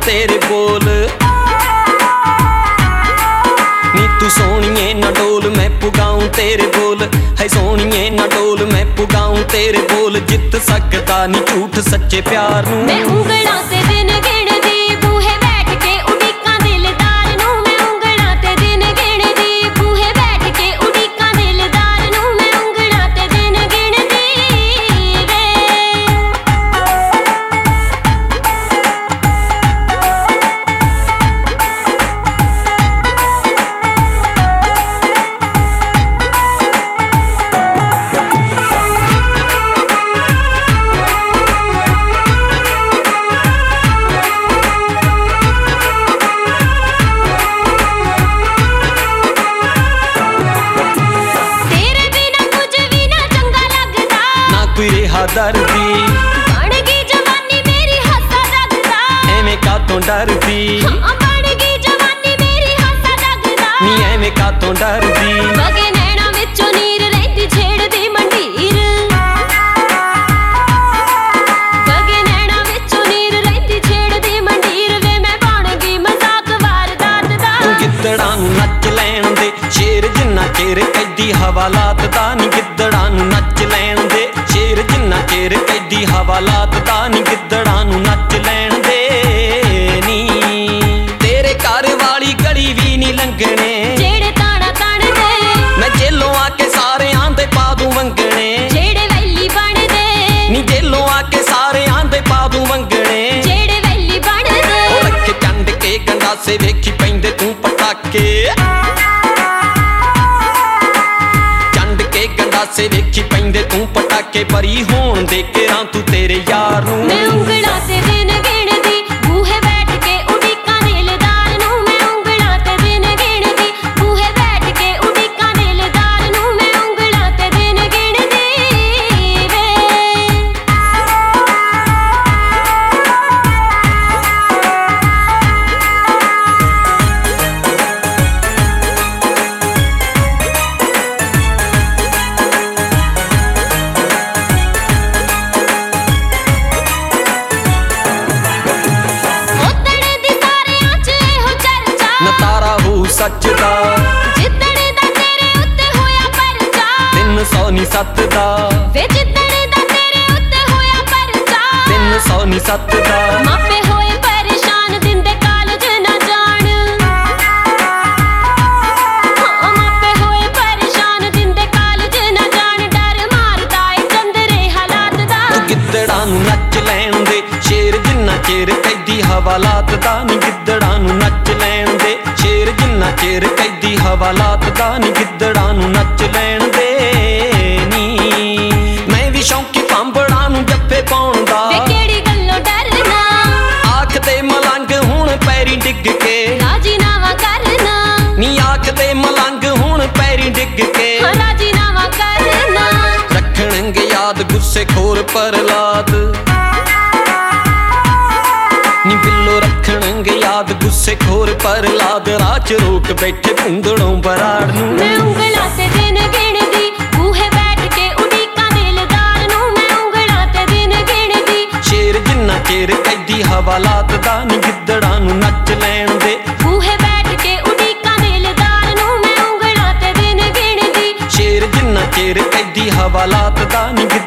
तेरे बोल। नी तू सोनिए ना डोल मैं पुगाऊं तेरे बोल, है सोनिए ना डोल मैं पुगाऊं तेरे बोल। जित सकदा नी झूठ सच्चे प्यार नूं। मैं ਉਂਗਲਾਂ ਤੇ ਦਿਨ ਗਿਣਦੀ ਬੂਹੇ ਬੈਠ ਕੇ ਉਡੀਕਾਂ ਦਿਲਦਾਰ ਨੂੰ। ਮੈਂ ਉਂਗਲਾਂ ਤੇ ਦਿਨ ਗਿਣਦੀ ਬੂਹੇ ਬੈਠ ਕੇ ਉਡੀਕਾਂ ਦਿਲਦਾਰ ਨੂੰ। ਮੈਂ ਉਂਗਲਾਂ ਤੇ ਦਿਨ ਗਿਣਦੀ ਵੇ। कोई रेहा दर्दी बन गई जवानी मेरी हंसा जगदा। एवें कातों डरदी बन गई जवानी मेरी हंसा जगदा। नी एवें कातों डरदी वगे नैना विचों नीर रहिंदी छेड़दी मंडीर। वगे नैना विचों नीर रहिंदी छेड़दी मंडीर। वे मैं बन गई मजाक वारदात दा। तू गिद्दड़ां नूं नच लैण दे शेर जिन्ना चेर कैदी हवालात दा। नी गिद्दड़ां नूं नच लैण दे शेर जिन्ना चेर कैदी हवालात दा। नी गिद्दड़ां नूं नच लैण दे नी। तेरे घर वाली गली भी नी लंघणे जेड़े ताड़ा तण दे। मैं जेलों आके सारे आंदे पा दूं वंगणे। जेड़े वैली बन दे नी जेलों आके सारे आंदे पा दूं वंगणे। जेड़े वैली बन दे। ओ रख चंड के गंडासे वेखी पैंदे तू पटाके। से देखी पैंदे तू पटाके परी होण दे के रां तू तेरे यार नूं। मैं ਉਂਗਲਾਂ ਤੇ ਦਿਨ ਗਿਣਦੀ ਬੂਹੇ ਬੈਠ ਕੇ ਉਡੀਕਾਂ ਦਿਲਦਾਰ ਨੂੰ। ਮੈਂ ਉਂਗਲਾਂ ਤੇ ਦਿਨ ਗਿਣਦੀ ਬੂਹੇ ਬੈਠ ਕੇ ਉਡੀਕਾਂ ਦਿਲਦਾਰ ਨੂੰ। ਮੈਂ ਉਂਗਲਾਂ ਤੇ ਦਿਨ ਗਿਣਦੀ ਵੇ। सच दा जिद्दड़े दा तेरे उत्ते होया परचा। 300 नी 7 दा वे जिद्दड़े दा तेरे उत्ते होया परचा। 300 नी 7 दा मापे होए परेशान दिंदे कालज ना जान। हाँ मापे होए परेशान दिंदे कालज ना जान। डर मारदा ए चंदरे हालात दा। तू गिद्दड़ां नूं नच लैण दे शेर जिन्ना चेर कैदी हवालात दा। नी गिद्दड़ां नूं नच लैण दे शेर जिन्ना चेर कैदी हवालात दा। नी गिद्दड़ां नूं नच लैण दे नी। मैं भी शौकी पांबड़ां नूं जफ्फे पाउण दा। वे केड़ी गल्लों डरना आख ते मलंग हुण पैरी डिग के। राजीनामा करना नी आख ते मलंग हुण पैरी डिग के। राजीनामा करना रखणगे याद गुस्से खोर प्रहलाद। नी बिल्लो रखणगे याद गुस्से खोर प्रहलाद। राह च रोक बैठे भुंदड़ों बराड़ नूं। मैं ਉਂਗਲਾਂ ਤੇ ਦਿਨ ਗਿਣਦੀ ਬੂਹੇ ਬੈਠ ਕੇ ਉਡੀਕਾਂ ਦਿਲਦਾਰ ਨੂੰ। ਮੈਂ ਉਂਗਲਾਂ ਤੇ ਦਿਨ ਗਿਣਦੀ शेर जिन्ना चेर कैदी हवालात दा। नी गिद्दड़ां नूं नच लैण दे ਬੂਹੇ ਬੈਠ ਕੇ ਉਡੀਕਾਂ ਦਿਲਦਾਰ ਨੂੰ। ਮੈਂ ਉਂਗਲਾਂ ਤੇ ਦਿਨ ਗਿਣਦੀ शेर जिन्ना चेर कैदी हवालात दा। नी